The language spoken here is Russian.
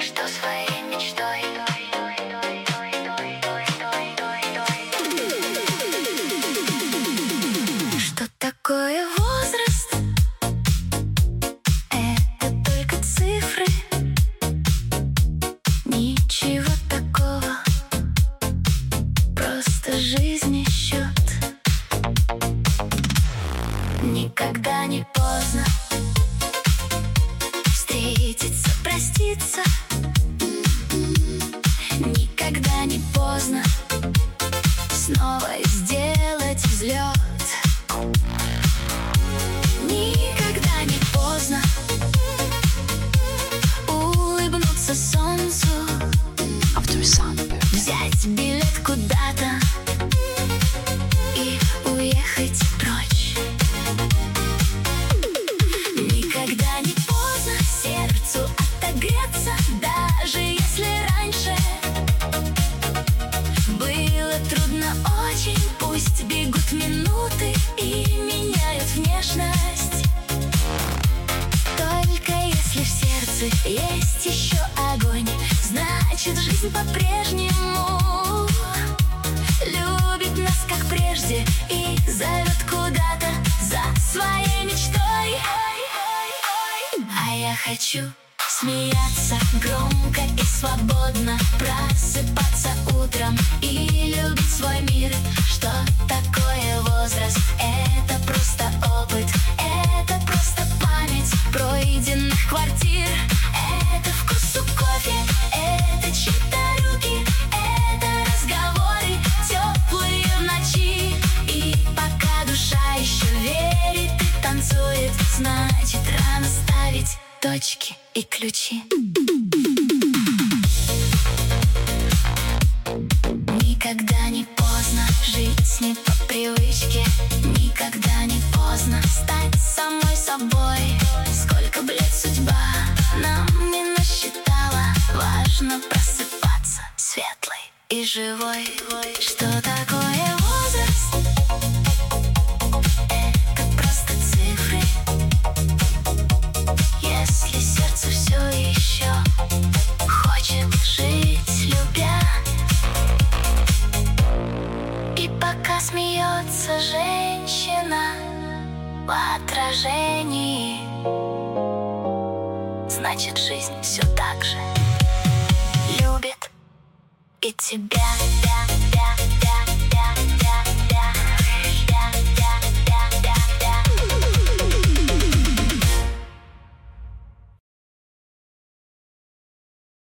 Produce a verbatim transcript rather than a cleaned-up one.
что своей мечтой. Что такое возраст? Это только цифры. Ничего такого, просто жизни счет. Никогда не поздно встретиться, проститься. Никогда не поздно снова сделать взлет. Никогда не поздно улыбнуться солнцу, взять билет куда-то и уехать прочь. Никогда не поздно сердцу отогреться, даже если раньше было трудно очень. Пусть бегут минуты и меняют внешность. Только если в сердце есть еще огонь, значит, жизнь по-прежнему любит нас, как прежде, и зовет куда-то за своей мечтой. А я хочу смеяться громко и свободно, просыпаться утром и любить свой мир. Что такое возраст? Это просто опыт, это просто память пройденных квартир. Это вкус у кофе, это чьи-то руки, это разговоры теплые в ночи. И пока душа еще верит и танцует, значит, рано ставить точки и ключи. Никогда не поздно жить не по привычке. Никогда не поздно стать самой собой. Сколько бы лет судьба нам не насчитала, важно просыпаться светлой и живой. Что такое возраст? Это просто цифры. Если сердце все еще хочет жить, любя. И пока смеется женщина в отражении, значит, жизнь все так же любит и тебя.